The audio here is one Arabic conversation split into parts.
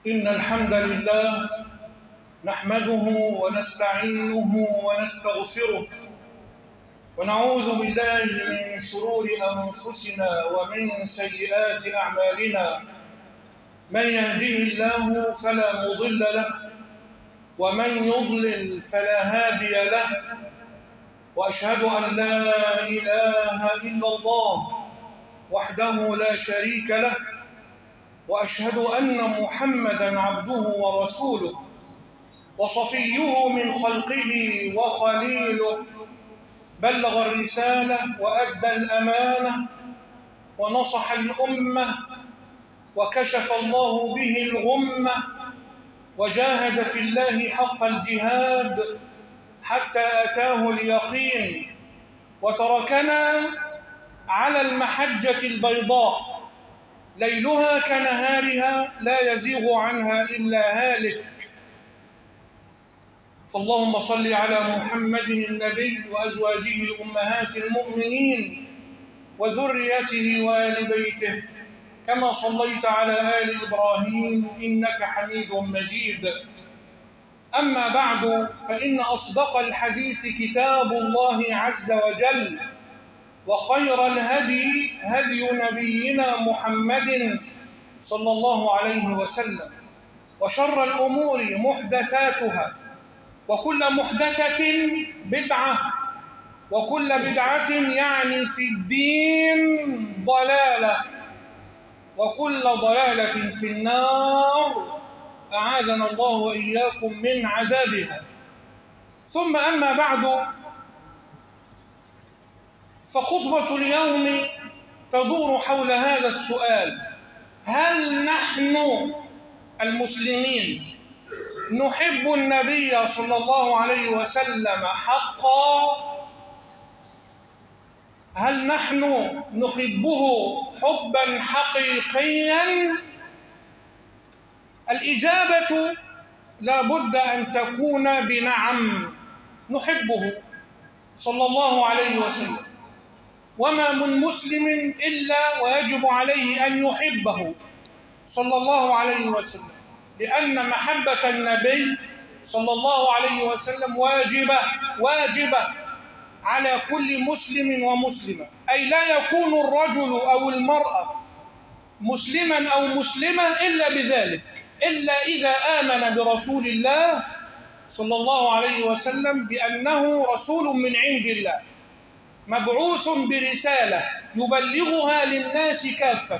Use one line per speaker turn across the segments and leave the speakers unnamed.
إن الحمد لله نحمده ونستعينه ونستغفره ونعوذ بالله من شرور أنفسنا ومن سيئات أعمالنا. من يهده الله فلا مضل له ومن يضلل فلا هادي له، وأشهد أن لا إله إلا الله وحده لا شريك له، وأشهد أن محمدًا عبده ورسوله وصفيه من خلقه وخليله، بلغ الرسالة وأدى الأمانة ونصح الأمة وكشف الله به الغمة، وجاهد في الله حق الجهاد حتى أتاه اليقين، وتركنا على المحجة البيضاء ليلها كنهارها لا يزيغ عنها إلا هالك. فاللهم صل على محمد النبي وأزواجه الأمهات المؤمنين وذريته وآل بيته كما صليت على آل إبراهيم إنك حميد مجيد. أما بعد، فإن أصدق الحديث كتاب الله عز وجل، وخير الهدي هدي نبينا محمد صلى الله عليه وسلم، وشر الأمور محدثاتها، وكل محدثة بدعة، وكل بدعة يعني في الدين ضلالة، وكل ضلالة في النار، أعاذنا الله وإياكم من عذابها. ثم أما بعد، فخطبة اليوم تدور حول هذا السؤال: هل نحن المسلمين نحب النبي صلى الله عليه وسلم حقا؟ هل نحن نحبه حبا حقيقيا؟ الإجابة لا بد أن تكون بنعم، نحبه صلى الله عليه وسلم، وما من مسلم إلا ويجب عليه أن يحبه صلى الله عليه وسلم، لأن محبة النبي صلى الله عليه وسلم واجبة على كل مسلم ومسلمة، أي لا يكون الرجل أو المرأة مسلما أو مسلمة إلا بذلك، إلا إذا آمن برسول الله صلى الله عليه وسلم بأنه رسول من عند الله مبعوث برسالة يبلغها للناس كافة.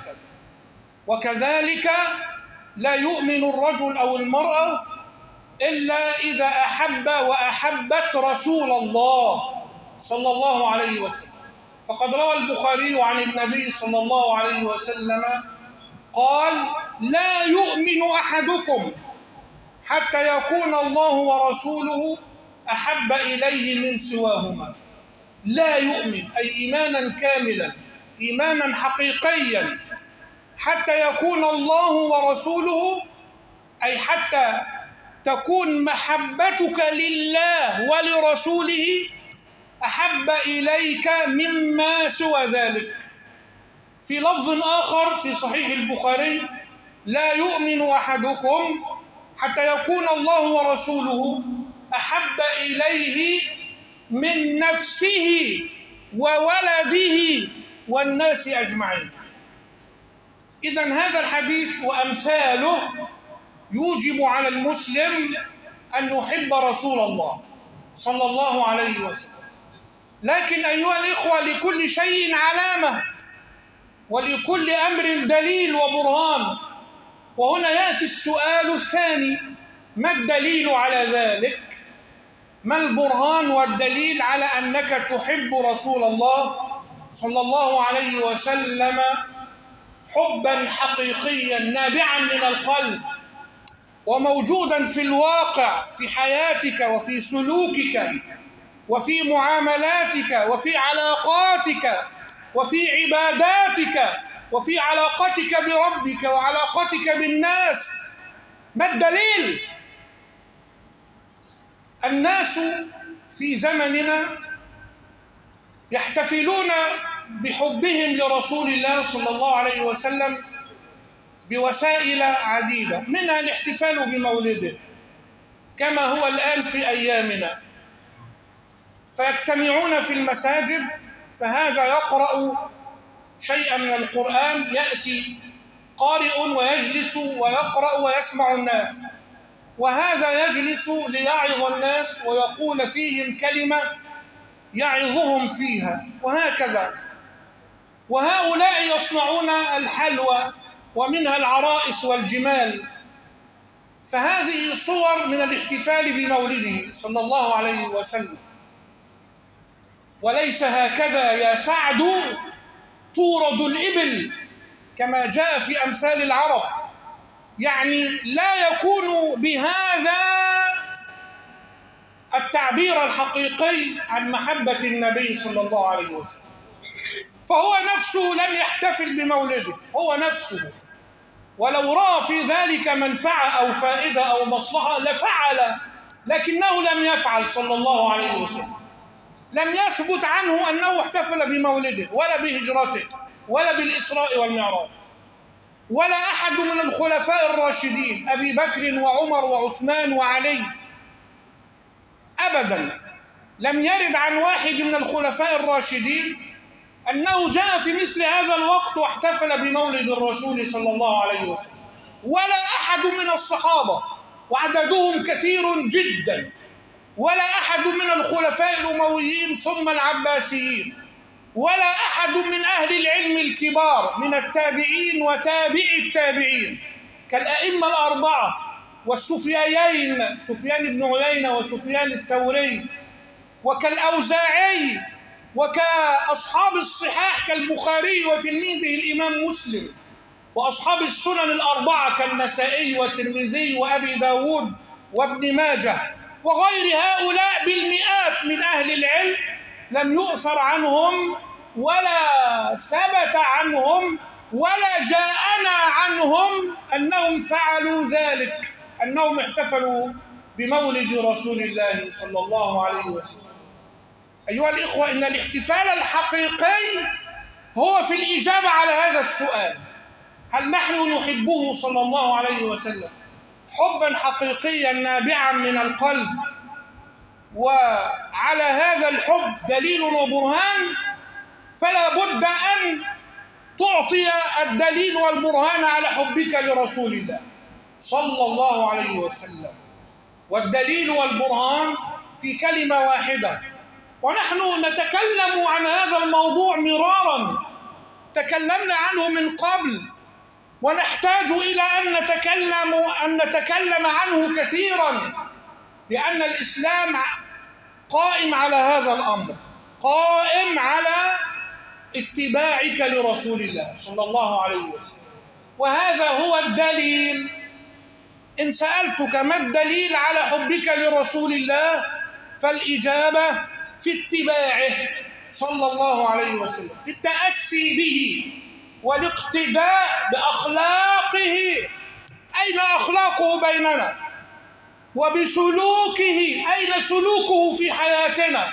وكذلك لا يؤمن الرجل أو المرأة إلا إذا أحب وأحبت رسول الله صلى الله عليه وسلم. فقد روى البخاري عن النبي صلى الله عليه وسلم قال: لا يؤمن أحدكم حتى يكون الله ورسوله أحب إليه من سواهما. لا يؤمن أي إيمانا كاملا، إيمانا حقيقيا، حتى يكون الله ورسوله، أي حتى تكون محبتك لله ولرسوله أحب إليك مما سوى ذلك. في لفظ آخر في صحيح البخاري: لا يؤمن أحدكم حتى يكون الله ورسوله أحب إليه من نفسه وولده والناس أجمعين. إذن هذا الحديث وأمثاله يوجب على المسلم أن يحب رسول الله صلى الله عليه وسلم. لكن أيها الإخوة، لكل شيء علامة، ولكل أمر دليل وبرهان. وهنا يأتي السؤال الثاني: ما الدليل على ذلك؟ ما البرهان والدليل على أنك تحب رسول الله صلى الله عليه وسلم حبا حقيقيا نابعا من القلب وموجودا في الواقع في حياتك وفي سلوكك وفي معاملاتك وفي علاقاتك وفي عباداتك وفي علاقتك بربك وعلاقتك بالناس؟ ما الدليل؟ الناس في زمننا يحتفلون بحبهم لرسول الله صلى الله عليه وسلم بوسائل عديدة، منها الاحتفال بمولده كما هو الآن في أيامنا، فيجتمعون في المساجد، فهذا يقرأ شيئا من القرآن، يأتي قارئ ويجلس ويقرأ ويسمع الناس، وهذا يجلس ليعظ الناس ويقول فيهم كلمة يعظهم فيها، وهكذا. وهؤلاء يصنعون الحلوى ومنها العرائس والجمال، فهذه صور من الاحتفال بمولده صلى الله عليه وسلم. وليس هكذا يا سعد تورد الإبل كما جاء في أمثال العرب، يعني لا يكون بهذا التعبير الحقيقي عن محبة النبي صلى الله عليه وسلم، فهو نفسه لم يحتفل بمولده، هو نفسه ولو رأى في ذلك منفعة أو فائدة أو مصلحة لفعل، لكنه لم يفعل صلى الله عليه وسلم. لم يثبت عنه أنه احتفل بمولده ولا بهجرته ولا بالإسراء والمعراج، ولا أحد من الخلفاء الراشدين أبي بكر وعمر وعثمان وعلي أبدا لم يرد عن واحد من الخلفاء الراشدين أنه جاء في مثل هذا الوقت واحتفل بمولد الرسول صلى الله عليه وسلم، ولا أحد من الصحابة وعددهم كثير جدا، ولا أحد من الخلفاء الأمويين ثم العباسيين، ولا أحد من أهل العلم الكبار من التابعين وتابع التابعين كالأئمة الأربعة والسفيانين، سفيان بن عيينة وسفيان الثوري، وكالأوزاعي، وكأصحاب الصحاح كالبخاري وتلميذه الإمام مسلم، وأصحاب السنن الأربعة كالنسائي والترمذي وأبي داود وابن ماجه، وغير هؤلاء بالمئات من أهل العلم لم يؤثر عنهم ولا ثبت عنهم ولا جاءنا عنهم أنهم فعلوا ذلك، أنهم احتفلوا بمولد رسول الله صلى الله عليه وسلم. أيها الإخوة، إن الاحتفال الحقيقي هو في الإجابة على هذا السؤال: هل نحن نحبه صلى الله عليه وسلم حبا حقيقيا نابعا من القلب، وعلى هذا الحب دليل وبرهان؟ فلا بد أن تعطي الدليل والبرهان على حبك لرسول الله صلى الله عليه وسلم، والدليل والبرهان في كلمة واحدة. ونحن نتكلم عن هذا الموضوع مرارا، تكلمنا عنه من قبل، ونحتاج إلى أن نتكلم عنه كثيرا، لأن الإسلام قائم على هذا الأمر، قائم على اتباعك لرسول الله صلى الله عليه وسلم، وهذا هو الدليل. إن سألتك ما الدليل على حبك لرسول الله، فالإجابة في اتباعه صلى الله عليه وسلم، في التأسي به والاقتداء بأخلاقه. أين أخلاقه بيننا؟ وبسلوكه، أين سلوكه في حياتنا؟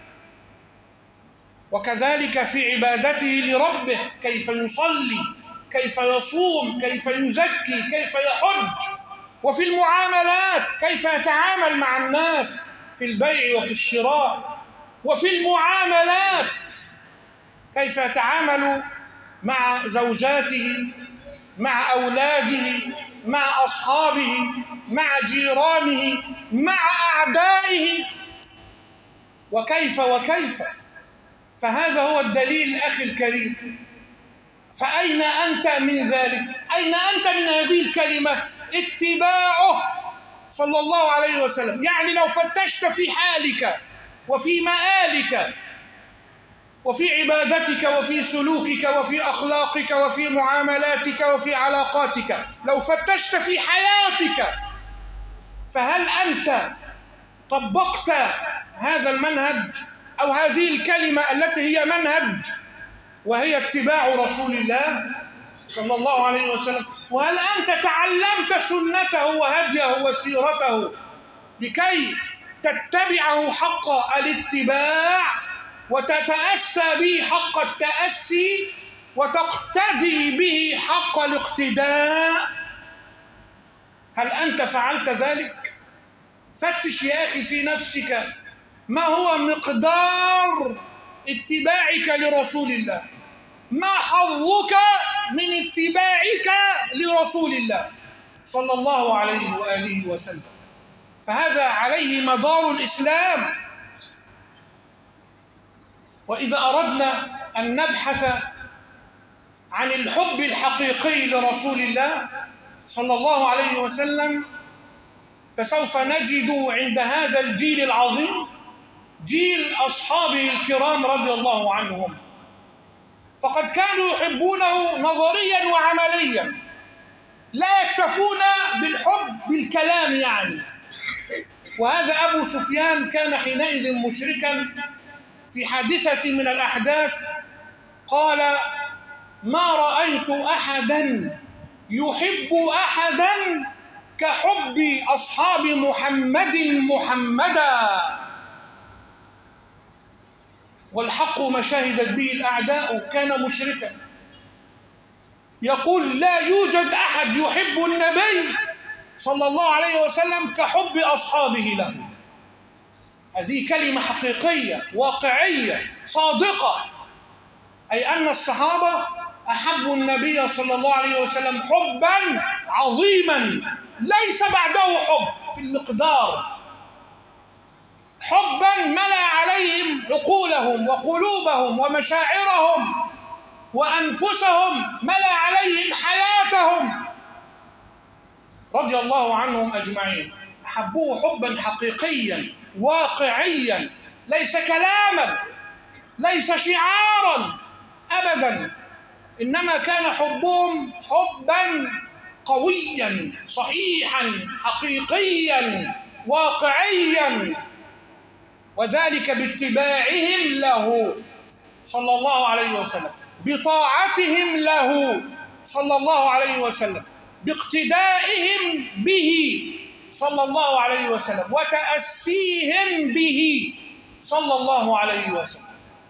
وكذلك في عبادته لربه، كيف يصلي، كيف يصوم، كيف يزكي، كيف يحج. وفي المعاملات كيف يتعامل مع الناس في البيع وفي الشراء. وفي المعاملات كيف يتعامل مع زوجاته، مع أولاده، مع أصحابه، مع جيرانه، مع أعدائه، وكيف. فهذا هو الدليل أخي الكريم. فأين أنت من ذلك؟ أين أنت من هذه الكلمة؟ اتباعه صلى الله عليه وسلم. يعني لو فتشت في حالك وفي مآلك وفي عبادتك وفي سلوكك وفي أخلاقك وفي معاملاتك وفي علاقاتك، لو فتشت في حياتك، فهل أنت طبقت هذا المنهج أو هذه الكلمة التي هي منهج، وهي اتباع رسول الله صلى الله عليه وسلم؟ وهل أنت تعلمت سنته وهديه وسيرته لكي تتبعه حق الاتباع وتتأسى به حق التأسي؟ وتقتدي به حق الاقتداء. هل أنت فعلت ذلك؟ فتش يا أخي في نفسك، ما هو مقدار اتباعك لرسول الله؟ ما حظك من اتباعك لرسول الله صلى الله عليه وآله وسلم؟ فهذا عليه مدار الإسلام. وإذا أردنا أن نبحث عن الحب الحقيقي لرسول الله صلى الله عليه وسلم، فسوف نجد عند هذا الجيل العظيم جيل أصحابه الكرام رضي الله عنهم، فقد كانوا يحبونه نظريا وعمليا، لا يكتفون بالحب بالكلام يعني. وهذا أبو سفيان كان حينئذ مشركا في حادثة من الأحداث، قال: ما رأيت أحدا يحب أحدا كحب أصحاب محمد محمدا. والحق ما شهدت به الأعداء، كان مشركا يقول: لا يوجد أحد يحب النبي صلى الله عليه وسلم كحب أصحابه له. هذه كلمة حقيقية واقعية صادقة، أي أن الصحابة أحبوا النبي صلى الله عليه وسلم حبا عظيما ليس بعده حب في المقدار، حبا ملأ عليهم عقولهم وقلوبهم ومشاعرهم وأنفسهم، ملأ عليهم حياتهم رضي الله عنهم أجمعين. أحبوه حبا حقيقيا واقعيا، ليس كلاما، ليس شعارا أبدا، إنما كان حبهم حبا قويا صحيحا حقيقيا واقعيا، وذلك باتباعهم له صلى الله عليه وسلم، بطاعتهم له صلى الله عليه وسلم، باقتدائهم به صلى الله عليه وسلم، وتأسيهم به صلى الله عليه وسلم.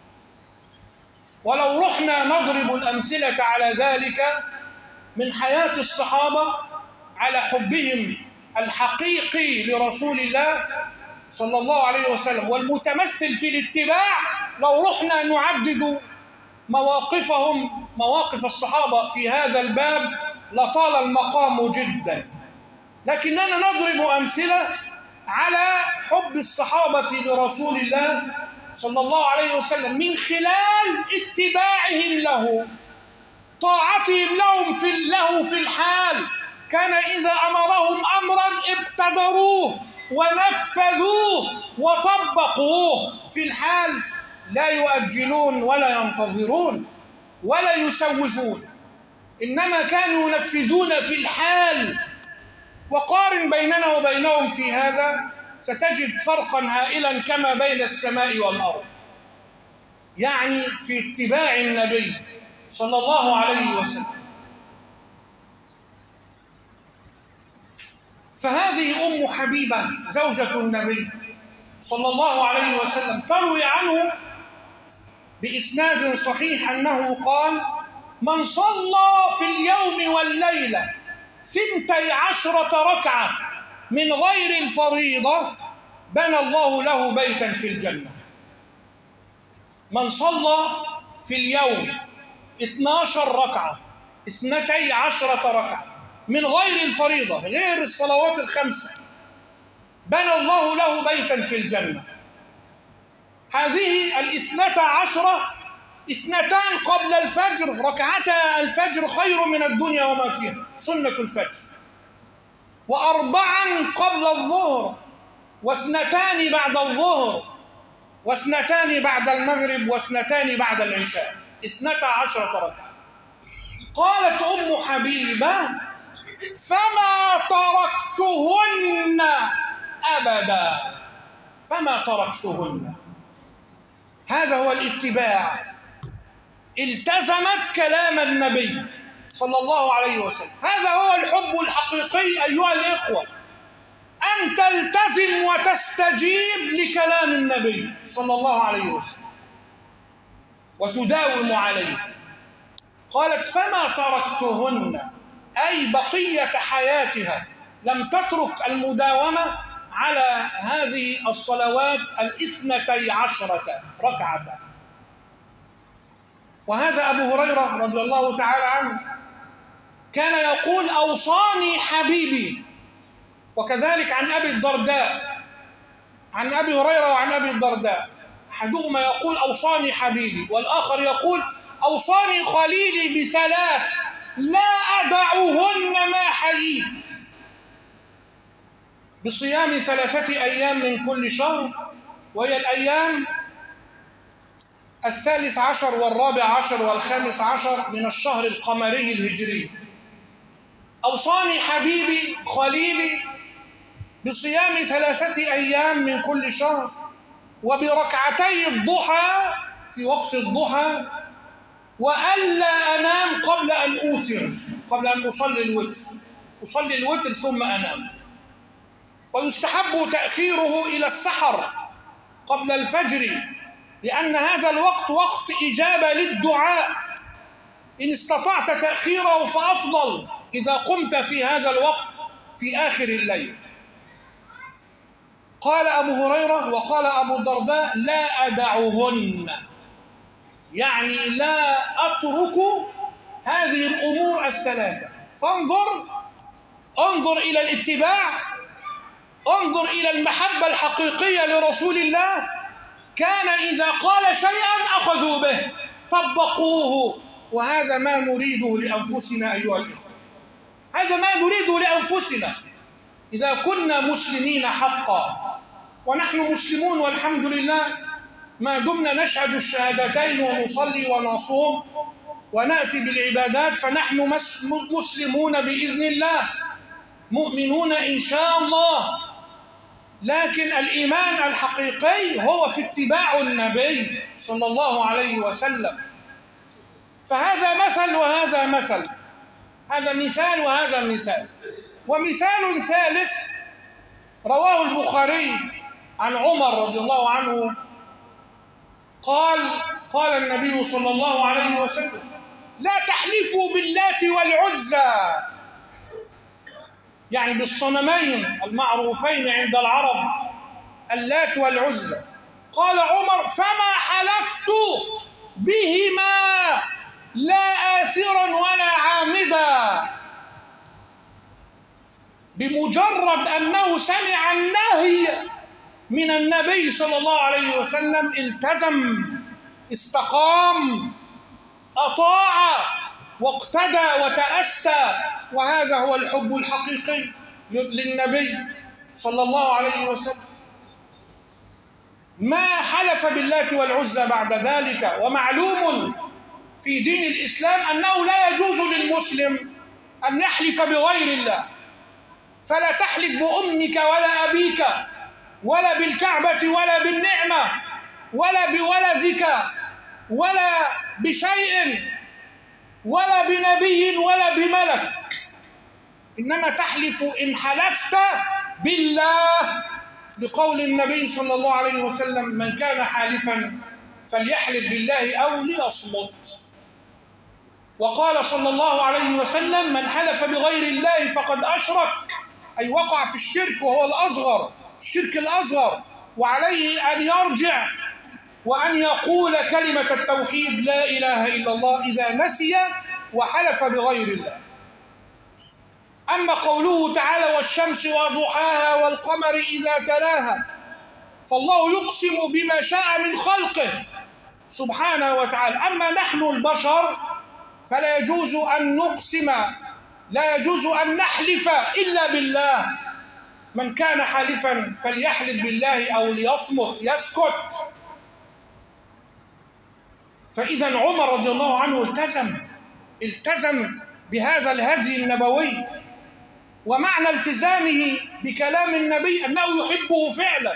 ولو رحنا نضرب الأمثلة على ذلك من حياة الصحابة على حبهم الحقيقي لرسول الله صلى الله عليه وسلم والمتمثل في الاتباع، لو رحنا نعدد مواقفهم، مواقف الصحابة في هذا الباب، لطال المقام جدا. لكننا نضرب أمثلة على حب الصحابة لرسول الله صلى الله عليه وسلم من خلال اتباعهم له، طاعتهم له في الحال. كان إذا أمرهم أمرا ابتدروه ونفذوه وطبقوه في الحال، لا يؤجلون ولا ينتظرون ولا يسوفون، إنما كانوا ينفذون في الحال. وقارن بيننا وبينهم في هذا ستجد فرقا هائلا كما بين السماء والأرض، يعني في اتباع النبي صلى الله عليه وسلم. فهذه أم حبيبة زوجة النبي صلى الله عليه وسلم تروي عنه بإسناد صحيح أنه قال: من صلى في اليوم والليلة 12 ركعة من غير الفريضة بنى الله له بيتا في الجنة. من صلى في اليوم 12 ركعة 12 ركعة من غير الفريضة، غير الصلوات الخمسة، بنى الله له بيتا في الجنة. هذه 12 اثنتان قبل الفجر، ركعتا الفجر خير من الدنيا وما فيها، سنة الفجر، وأربعا قبل الظهر، واثنتان بعد الظهر، واثنتان بعد المغرب، واثنتان بعد العشاء، 12 ركعة. قالت أم حبيبة: فما تركتهن أبدا، فما تركتهن. هذا هو الاتباع، التزمت كلام النبي صلى الله عليه وسلم. هذا هو الحب الحقيقي أيها الإخوة، أن تلتزم وتستجيب لكلام النبي صلى الله عليه وسلم وتداوم عليه. قالت فما تركتهن، أي بقية حياتها لم تترك المداومة على هذه الصلوات 12 ركعة. وهذا أبو هريرة رضي الله تعالى عنه كان يقول أوصاني حبيبي. وكذلك عن أبي الدرداء، عن أبي هريرة وعن أبي الدرداء، أحدهما يقول أوصاني حبيبي، والآخر يقول أوصاني خليلي ب3 لا أدعهن ما حييت، بصيام 3 أيام من كل شهر، وهي الأيام 13 و14 و15 من الشهر القمري الهجري. أوصاني حبيبي خليلي بصيام 3 أيام من كل شهر، وبركعتي الضحى في وقت الضحى، وألا أنام قبل أن أوتر، قبل أن أصلي الوتر ثم أنام. ويستحب تأخيره إلى السحر قبل الفجر، لأن هذا الوقت وقت إجابة للدعاء، إن استطعت تأخيره فأفضل إذا قمت في هذا الوقت في آخر الليل. قال أبو هريرة وقال أبو الدرداء لا أدعهن، يعني لا أترك هذه الأمور 3. انظر إلى الاتباع، انظر إلى المحبة الحقيقية لرسول الله. كان إذا قال شيئا أخذوا به طبقوه، وهذا ما نريده لأنفسنا أيها الإخوة، هذا ما نريده لأنفسنا إذا كنا مسلمين حقا. ونحن مسلمون والحمد لله، ما دمنا نشهد الشهادتين ونصلي ونصوم ونأتي بالعبادات فنحن مسلمون بإذن الله، مؤمنون إن شاء الله. لكن الإيمان الحقيقي هو في اتباع النبي صلى الله عليه وسلم. فهذا مثل وهذا مثل، هذا مثال وهذا مثال. ومثال ثالث رواه البخاري عن عمر رضي الله عنه قال النبي صلى الله عليه وسلم لا تحلفوا باللات والعزى، يعني بالصنمين المعروفين عند العرب اللات والعزى. قال عمر فما حلفت بهما لا آثرا ولا عامدا. بمجرد أنه سمع النهي من النبي صلى الله عليه وسلم التزم، استقام، أطاع واقتدى وتأسى. وهذا هو الحب الحقيقي للنبي صلى الله عليه وسلم. ما حلف باللات والعزى بعد ذلك. ومعلوم في دين الإسلام أنه لا يجوز للمسلم أن يحلف بغير الله، فلا تحلف بأمك ولا أبيك ولا بالكعبة ولا بالنعمة ولا بولدك ولا بشيء ولا بنبي ولا بملك، إنما تحلف إن حلفت بالله، لقول النبي صلى الله عليه وسلم من كان حالفا فليحلف بالله أو ليصمت. وقال صلى الله عليه وسلم من حلف بغير الله فقد أشرك، أي وقع في الشرك، وهو الأصغر، الشرك الأصغر، وعليه أن يرجع وأن يقول كلمة التوحيد لا إله إلا الله إذا نسي وحلف بغير الله. أما قوله تعالى والشمس وضحاها والقمر إذا تلاها، فالله يقسم بما شاء من خلقه سبحانه وتعالى. أما نحن البشر فلا يجوز أن نقسم، لا يجوز أن نحلف إلا بالله. من كان حالفا فليحلف بالله أو ليصمت، يسكت. فإذا عمر رضي الله عنه التزم بهذا الهدي النبوي. ومعنى التزامه بكلام النبي أنه يحبه فعلا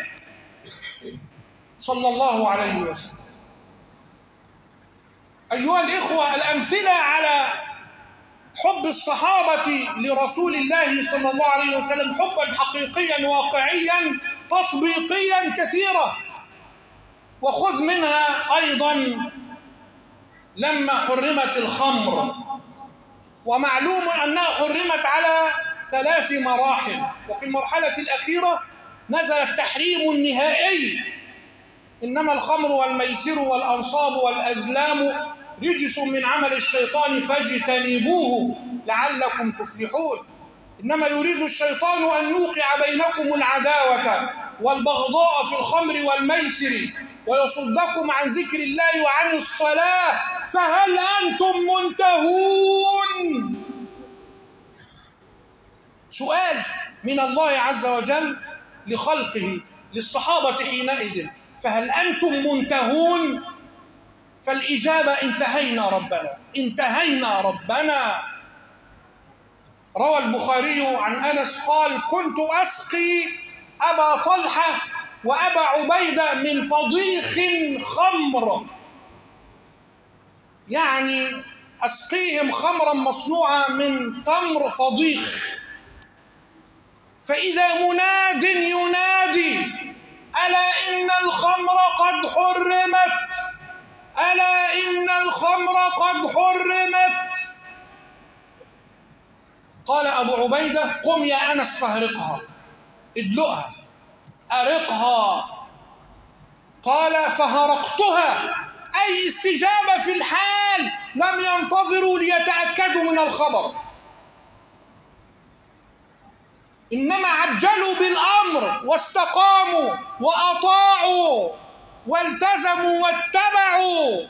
صلى الله عليه وسلم. أيها الإخوة، الأمثلة على حب الصحابة لرسول الله صلى الله عليه وسلم حبا حقيقيا واقعيا تطبيقيا كثيرة. وخذ منها أيضا لما حرمت الخمر، ومعلوم أنها حرمت على 3 مراحل، وفي المرحلة الأخيرة نزل التحريم النهائي: إنما الخمر والميسر والأنصاب والأزلام رجس من عمل الشيطان فاجتنبوه لعلكم تفلحون. إنما يريد الشيطان أن يوقع بينكم العداوة والبغضاء في الخمر والميسر ويصدكم عن ذكر الله وعن الصلاة فهل أنتم منتهون؟ سؤال من الله عز وجل لخلقه للصحابة حينئذ: فهل أنتم منتهون؟ فالإجابة: انتهينا ربنا، انتهينا ربنا. روى البخاري عن أنس قال: كنت أسقي أبا طلحة وأبا عبيدة من فضيخ خمر، يعني أسقيهم خمرا مصنوعة من تمر فضيخ، فإذا مناد ينادي: ألا إن الخمر قد حرمت، ألا إن الخمر قد حرمت. قال أبو عبيدة: قم يا أنس فاهرقها، ادلقها، أرقها. قال: فهرقتها، أي استجابة في الحال، لم ينتظروا ليتأكدوا من الخبر، إنما عجلوا بالأمر واستقاموا وأطاعوا والتزموا واتبعوا،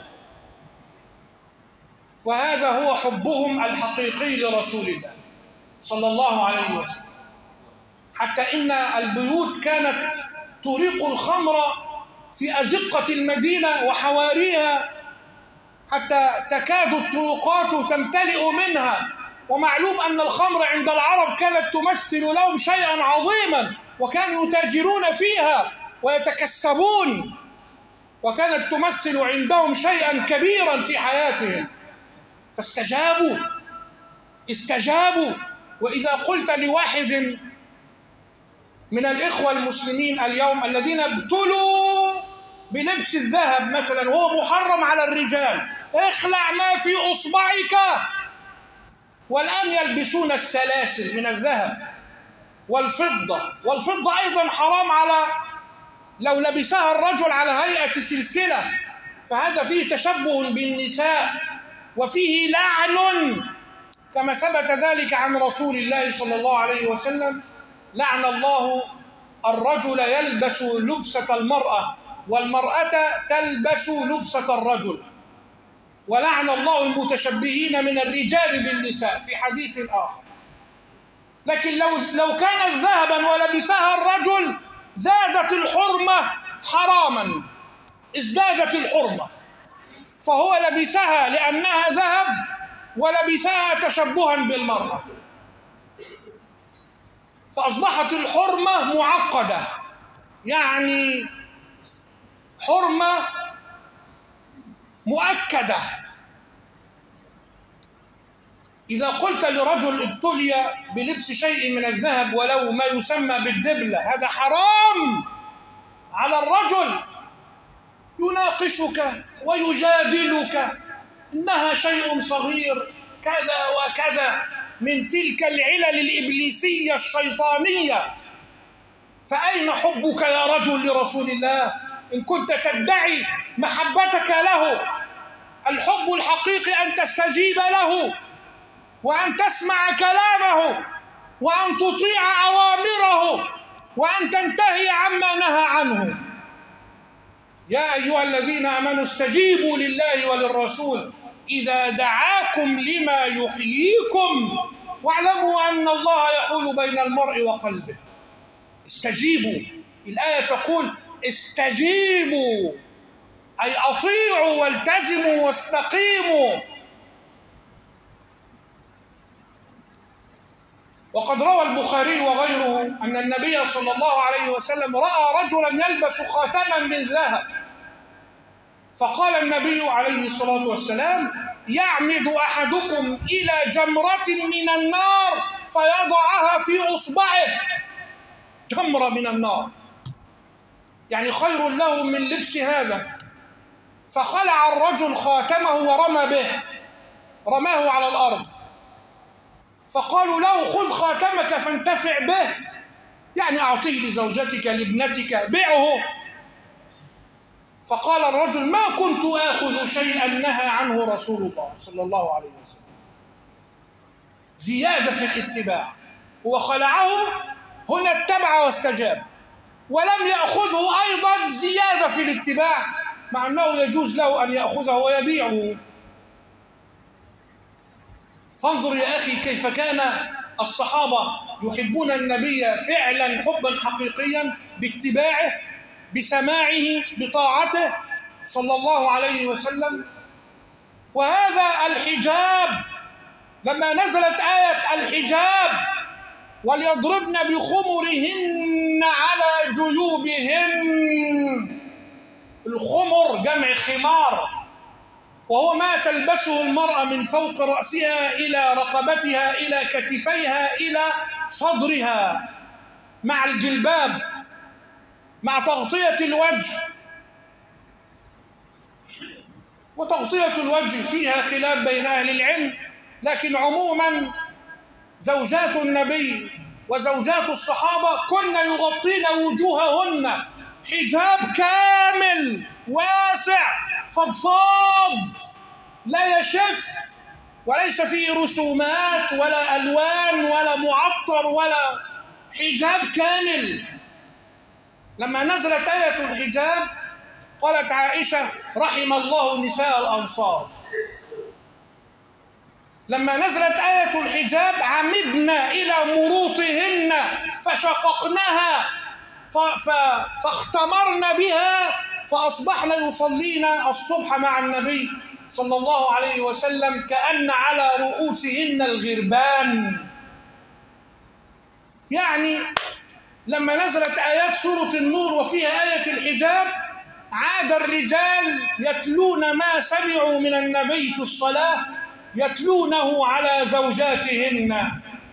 وهذا هو حبهم الحقيقي لرسول الله صلى الله عليه وسلم. حتى إن البيوت كانت تريق الخمر في أزقة المدينة وحواريها حتى تكاد الطرقات تمتلئ منها، ومعلوم أن الخمر عند العرب كانت تمثل لهم شيئا عظيما، وكانوا يتاجرون فيها ويتكسبون، وكانت تمثل عندهم شيئا كبيرا في حياتهم، فاستجابوا، استجابوا. وإذا قلت لواحد من الإخوة المسلمين اليوم الذين ابتلوا بلبس الذهب مثلا وهو محرم على الرجال: اخلع ما في أصبعك، والآن يلبسون السلاسل من الذهب والفضة، والفضة أيضا حرام على لو لبسها الرجل على هيئة سلسلة، فهذا فيه تشبه بالنساء وفيه لعن، كما ثبت ذلك عن رسول الله صلى الله عليه وسلم: لعن الله الرجل يلبس لبسة المرأة والمرأة تلبس لبسة الرجل، ولعن الله المتشبهين من الرجال بالنساء في حديث آخر. لكن لو كانت ذهبا ولبسها الرجل زادت الحرمة حراما، ازدادت الحرمة، فهو لبسها لأنها ذهب ولبسها تشبها بالمرأة، فأصبحت الحرمة معقدة، يعني حرمة مؤكدة. إذا قلت لرجل ابتلي بلبس شيء من الذهب ولو ما يسمى بالدبلة، هذا حرام على الرجل، يناقشك ويجادلك: إنها شيء صغير كذا وكذا، من تلك العلل الإبليسية الشيطانية. فأين حبك يا رجل لرسول الله إن كنت تدعي محبتك له؟ الحب الحقيقي أن تستجيب له، وأن تسمع كلامه، وأن تطيع أوامره، وأن تنتهي عما نهى عنه. يا أيها الذين آمنوا استجيبوا لله وللرسول إذا دعاكم لما يحييكم واعلموا أن الله يحول بين المرء وقلبه. استجيبوا، الآية تقول استجيبوا، أي أطيعوا والتزموا واستقيموا. وقد روى البخاري وغيره أن النبي صلى الله عليه وسلم رأى رجلا يلبس خاتما من ذهب، فقال النبي عليه الصلاة والسلام: يعمد أحدكم إلى جمرة من النار فيضعها في أصبعه، جمرة من النار، يعني خير له من لبس هذا. فخلع الرجل خاتمه ورمى به، رماه على الأرض. فقالوا له خذ خاتمك فانتفع به، يعني أعطيه لزوجتك لابنتك، بيعه. فقال الرجل ما كنت آخذ شيئا نهى عنه رسول الله صلى الله عليه وسلم. زيادة في الاتباع، هو خلعه هنا اتبع واستجاب، ولم يأخذه أيضا زيادة في الاتباع، مع أنه يجوز له أن يأخذه ويبيعه. فانظر يا أخي كيف كان الصحابة يحبون النبي فعلا حبا حقيقيا باتباعه، بسماعه، بطاعته صلى الله عليه وسلم. وهذا الحجاب، لما نزلت آية الحجاب وليضربن بخمرهن على جيوبهن، الخمر جمع خمار، وهو ما تلبسه المرأة من فوق رأسها إلى رقبتها إلى كتفيها إلى صدرها، مع الجلباب، مع تغطية الوجه. وتغطية الوجه فيها خلاف بين أهل العلم، لكن عموما زوجات النبي وزوجات الصحابة كن يغطين وجوههن حجاب كامل واسع فضفاض لا يشف، وليس فيه رسومات ولا ألوان ولا معطر، ولا حجاب كامل. لما نزلت آية الحجاب قالت عائشة رحم الله نساء الأنصار. لما نزلت آية الحجاب عمدنا إلى مروطهن فشققناها فاختمرن بها، فأصبحن يصلين الصبح مع النبي صلى الله عليه وسلم كأن على رؤوسهن الغربان. يعني لما نزلت آيات سورة النور وفيها آية الحجاب عاد الرجال يتلون ما سمعوا من النبي في الصلاة يتلونه على زوجاتهن.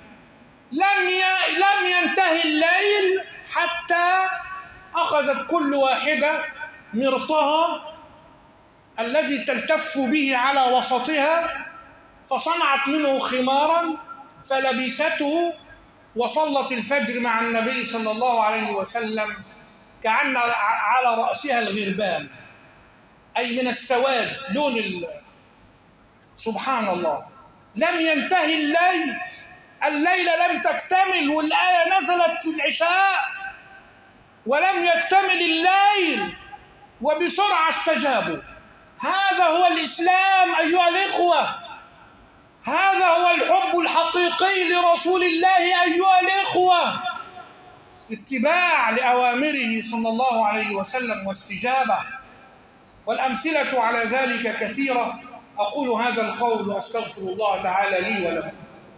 لم ينتهي الليل حتى أخذت كل واحدة مرطها الذي تلتف به على وسطها، فصنعت منه خمارا فلبسته وصلت الفجر مع النبي صلى الله عليه وسلم كأن على رأسها الغربان، أي من السواد لون سبحان الله. لم ينتهي الليلة لم تكتمل، والآية نزلت في العشاء ولم يكتمل الليل وبسرعة استجابوا. هذا هو الإسلام أيها الإخوة، هذا هو الحب الحقيقي لرسول الله أيها الإخوة، اتباع لأوامره صلى الله عليه وسلم واستجابة. والأمثلة على ذلك كثيرة. أقول هذا القول وأستغفر الله تعالى لي ولكم.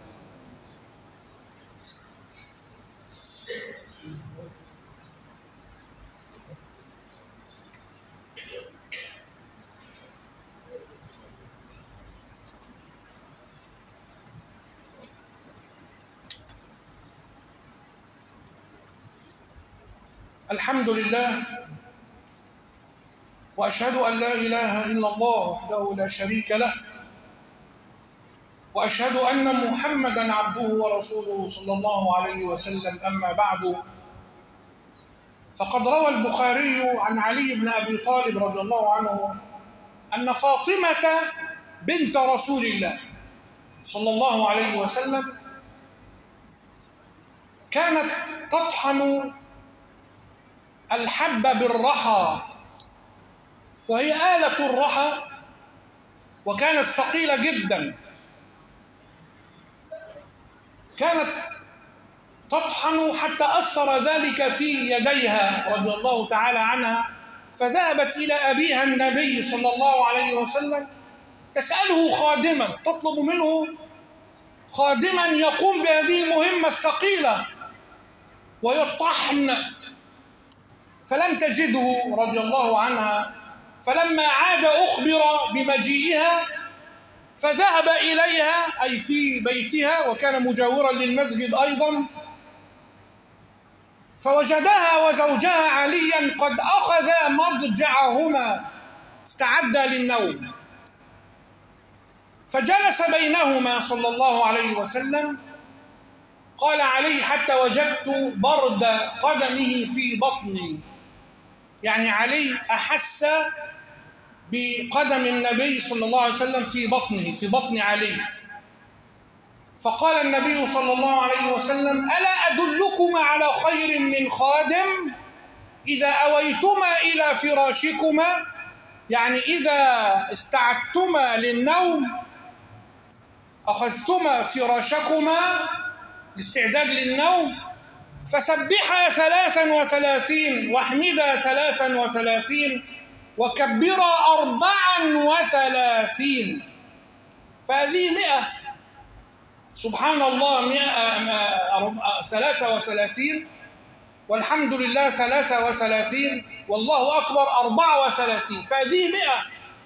الحمد لله، وأشهد أن لا إله إلا الله وحده لا شريك له، وأشهد أن محمدًا عبده ورسوله صلى الله عليه وسلم. أما بعد، فقد روى البخاري عن علي بن أبي طالب رضي الله عنه أن فاطمة بنت رسول الله صلى الله عليه وسلم كانت تطحن الحب بالرحى، وهي آلة الرحى، وكانت ثقيلة جدا. كانت تطحن حتى أثر ذلك في يديها رضي الله تعالى عنها، فذهبت إلى أبيها النبي صلى الله عليه وسلم تسأله خادما، تطلب منه خادما يقوم بهذه المهمة الثقيلة وهي الطحن، فلم تجده رضي الله عنها. فلما عاد أخبر بمجيئها فذهب إليها، أي في بيتها، وكان مجاورا للمسجد أيضا، فوجدها وزوجها عليا قد أخذا مضجعهما استعد للنوم، فجلس بينهما صلى الله عليه وسلم. قال علي: حتى وجدت برد قدمه في بطني، يعني علي أحس بقدم النبي صلى الله عليه وسلم في بطنه، في بطن علي. فقال النبي صلى الله عليه وسلم: ألا أدلكما على خير من خادم؟ إذا أويتما إلى فراشكما، يعني إذا استعدتما للنوم، أخذتما فراشكما الاستعداد للنوم، فسبحا 33 واحمدا 33 وكبرا 34، فهذه 100. سبحان الله 33، والحمد لله 33، والله أكبر 34، فهذه 100.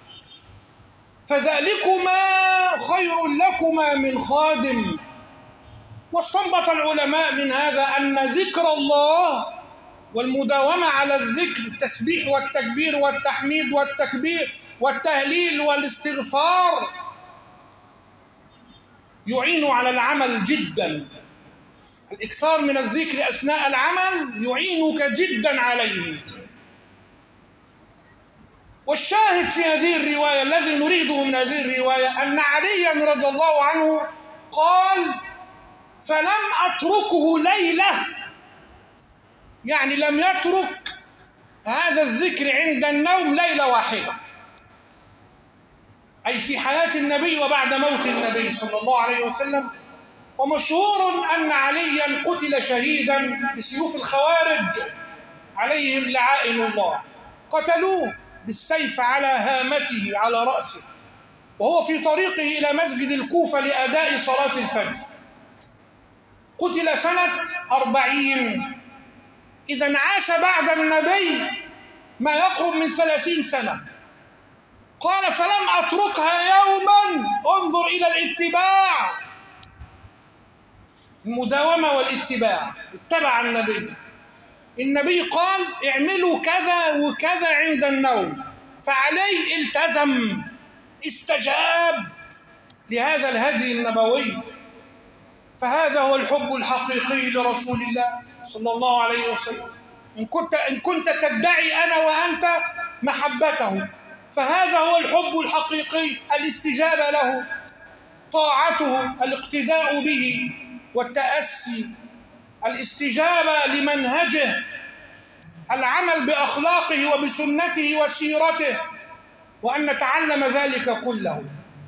فذلكما خير لكما من خادم. واستنبط العلماء من هذا أن ذكر الله والمداومة على الذكر، التسبيح والتكبير والتحميد والتكبير والتهليل والاستغفار، يعين على العمل جدا. الإكثار من الذكر أثناء العمل يعينك جدا عليه. والشاهد في هذه الرواية الذي نريده من هذه الرواية أن عليا رضي الله عنه قال: فلم أتركه ليلة، يعني لم يترك هذا الذكر عند النوم ليلة واحدة، أي في حياة النبي وبعد موت النبي صلى الله عليه وسلم. ومشهور أن عليا قتل شهيدا بسيوف الخوارج عليهم لعائن الله، قتلوه بالسيف على هامته على رأسه، وهو في طريقه إلى مسجد الكوفة لأداء صلاة الفجر. قتل سنة 40، إذن عاش بعد النبي ما يقرب من 30 سنة. قال: فلم أتركها يوما. انظر إلى الاتباع، المداومة والاتباع. اتبع النبي قال: اعملوا كذا وكذا عند النوم، فعليه التزم، استجاب لهذا الهدي النبوي. فهذا هو الحب الحقيقي لرسول الله صلى الله عليه وسلم. إن كنت تدعي أنا وأنت محبته، فهذا هو الحب الحقيقي، الاستجابة له، طاعته، الاقتداء به والتأسي، الاستجابة لمنهجه، العمل بأخلاقه وبسنته وسيرته، وأن نتعلم ذلك كله.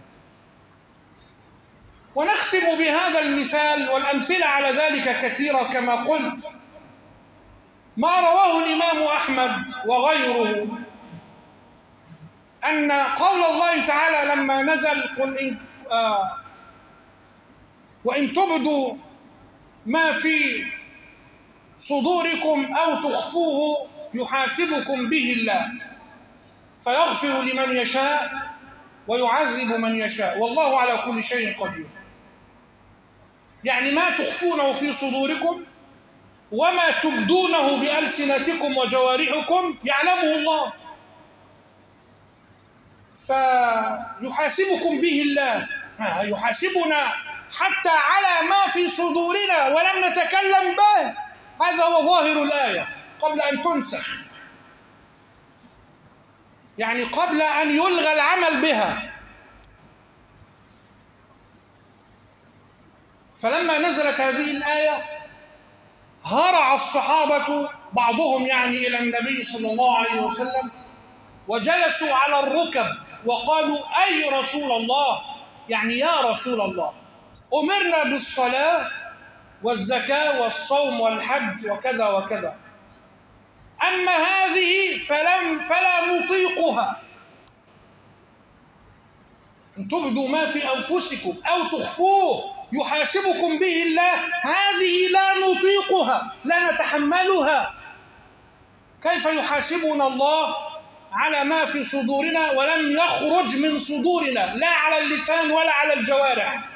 ونختم بهذا المثال، والأمثلة على ذلك كثيرة كما قلت. ما رواه الإمام أحمد وغيره أن قول الله تعالى لما نزل: قل وإن تبدوا ما في صدوركم أو تخفوه يحاسبكم به الله فيغفر لمن يشاء ويعذب من يشاء والله على كل شيء قدير. يعني ما تخفونه في صدوركم وما تبدونه بألسنتكم وجوارحكم يعلمه الله، فيحاسبكم به الله. يحاسبنا حتى على ما في صدورنا ولم نتكلم به. هذا هو ظاهر الآية قبل أن تنسخ، يعني قبل أن يلغى العمل بها. فلما نزلت هذه الآية هرع الصحابة بعضهم يعني إلى النبي صلى الله عليه وسلم، وجلسوا على الركب وقالوا: أي رسول الله، يعني يا رسول الله، أمرنا بالصلاة والزكاة والصوم والحج وكذا وكذا، أما هذه فلا نطيقها. إن تبدوا ما في أنفسكم أو تخفوه يحاسبكم به الله، هذه لا نطيقها، لا نتحملها. كيف يحاسبنا الله على ما في صدورنا ولم يخرج من صدورنا، لا على اللسان ولا على الجوارح؟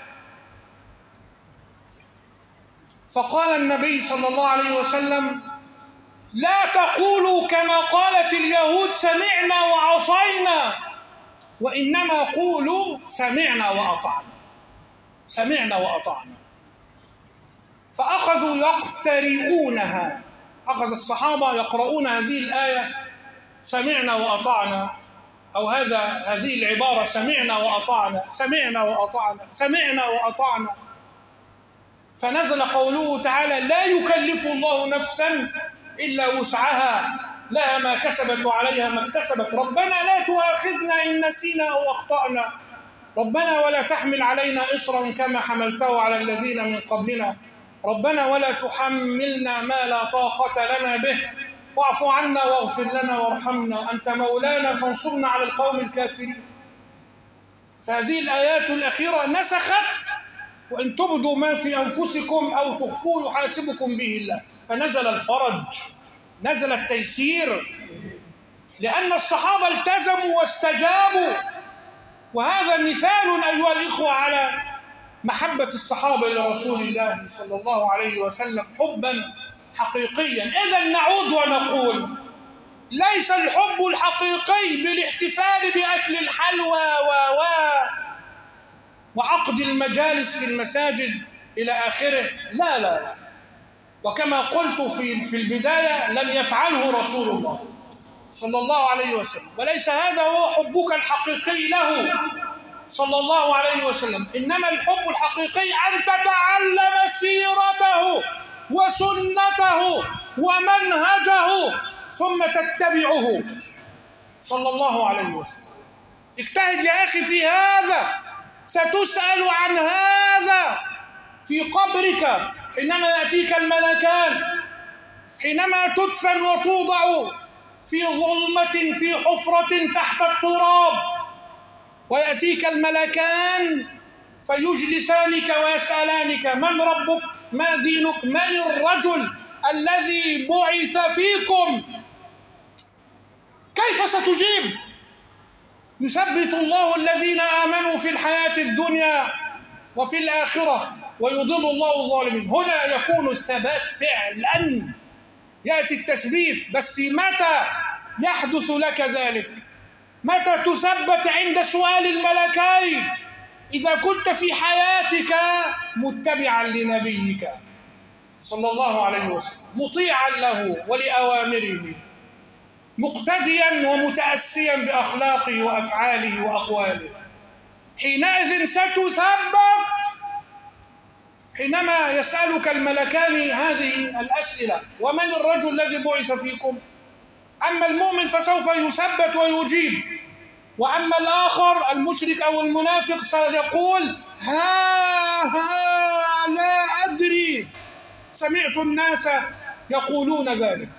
فقال النبي صلى الله عليه وسلم: لا تقولوا كما قالت اليهود سمعنا وعصينا، وإنما قولوا سمعنا وأطعنا. سمعنا وأطعنا. فأخذوا يقترئونها، أخذ الصحابة يقرؤون هذه الآية سمعنا وأطعنا، أو هذه العبارة سمعنا وأطعنا، سمعنا وأطعنا، سمعنا وأطعنا. فنزل قوله تعالى: لا يكلف الله نفسا إلا وسعها، لها ما كسبت وعليها ما اكتسبت. ربنا لا تؤاخذنا إن نسينا أو أخطأنا، ربنا ولا تحمل علينا إصرا كما حملته على الذين من قبلنا، ربنا ولا تحملنا ما لا طاقة لنا به، واعف عنا واغفر لنا وارحمنا، أنت مولانا فانصرنا على القوم الكافرين. فهذه الآيات الأخيرة نسخت: وإن تبدوا ما في أنفسكم أو تخفوه يحاسبكم به الله. فنزل الفرج، نزل التيسير، لأن الصحابة التزموا واستجابوا. وهذا مثال أيها الإخوة على محبة الصحابة لرسول الله صلى الله عليه وسلم حبا حقيقيا. إذن نعود ونقول: ليس الحب الحقيقي بالاحتفال بأكل الحلوى وعقد المجالس في المساجد إلى آخره. لا لا لا. وكما قلت في البداية لم يفعله رسول الله صلى الله عليه وسلم، وليس هذا هو حبك الحقيقي له صلى الله عليه وسلم. إنما الحب الحقيقي أن تتعلم سيرته وسنته ومنهجه ثم تتبعه صلى الله عليه وسلم. اجتهد يا أخي في هذا، ستسأل عن هذا في قبرك حينما يأتيك الملكان، حينما تدفن وتوضع في ظلمة في حفرة تحت التراب، ويأتيك الملكان فيجلسانك ويسألانك: من ربك؟ ما دينك؟ من الرجل الذي بعث فيكم؟ كيف ستجيب؟ يثبت الله الذين آمنوا في الحياة الدنيا وفي الآخرة ويضل الله الظالمين. هنا يكون الثبات فعلا، يأتي التثبيت. بس متى يحدث لك ذلك؟ متى تثبت عند سؤال الملكين؟ إذا كنت في حياتك متبعا لنبيك صلى الله عليه وسلم، مطيعا له ولأوامره، مقتديا ومتأسيا بأخلاقه وأفعاله وأقواله، حينئذ ستثبت حينما يسألك الملكان هذه الأسئلة: ومن الرجل الذي بعث فيكم؟ أما المؤمن فسوف يثبت ويجيب، وأما الآخر المشرك أو المنافق سيقول: ها لا أدري، سمعت الناس يقولون ذلك.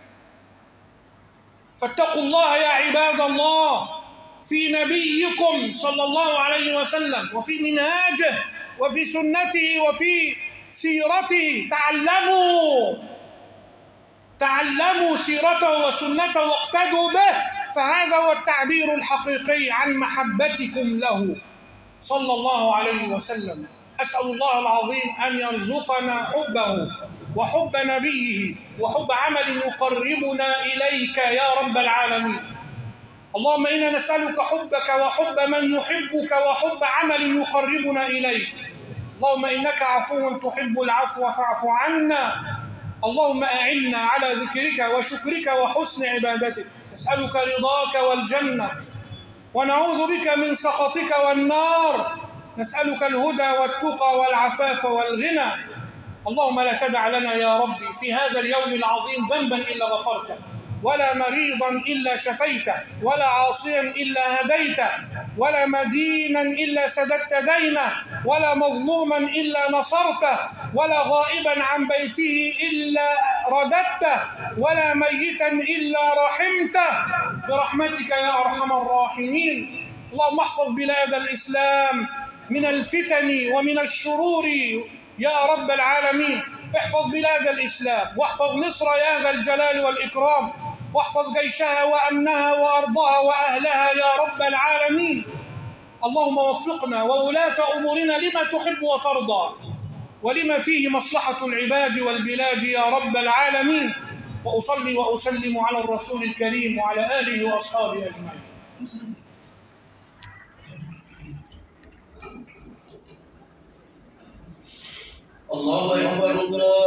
فاتقوا الله يا عباد الله في نبيكم صلى الله عليه وسلم وفي منهاجه وفي سنته وفي سيرته. تعلموا سيرته وسنته واقتدوا به، فهذا هو التعبير الحقيقي عن محبتكم له صلى الله عليه وسلم. أسأل الله العظيم أن يرزقنا حبه وحب نبيه وحب عمل يقربنا إليك يا رب العالمين. اللهم إنا نسألك حبك وحب من يحبك وحب عمل يقربنا إليك. اللهم إنك عفو تحب العفو فاعف عنا. اللهم أعنا على ذكرك وشكرك وحسن عبادتك. نسألك رضاك والجنة ونعوذ بك من سخطك والنار. نسألك الهدى والتقى والعفاف والغنى. اللهم لا تدع لنا يا ربي في هذا اليوم العظيم ذنبا إلا غفرته، ولا مريضا إلا شفيته، ولا عاصيا إلا هديته، ولا مدينا إلا سددت دينه، ولا مظلوما إلا نصرته، ولا غائبا عن بيته إلا رددته، ولا ميتا إلا رحمته برحمتك يا أرحم الراحمين. اللهم احفظ بلاد الإسلام من الفتن ومن الشرور يا رب العالمين. احفظ بلاد الإسلام واحفظ مصر يا ذا الجلال والإكرام، واحفظ جيشها وأمنها وأرضها وأهلها يا رب العالمين. اللهم وفقنا وولاة أمورنا لما تحب وترضى ولما فيه مصلحة العباد والبلاد يا رب العالمين. وأصلي وأسلم على الرسول الكريم وعلى آله وأصحابه أجمعين.
الله أكبر الله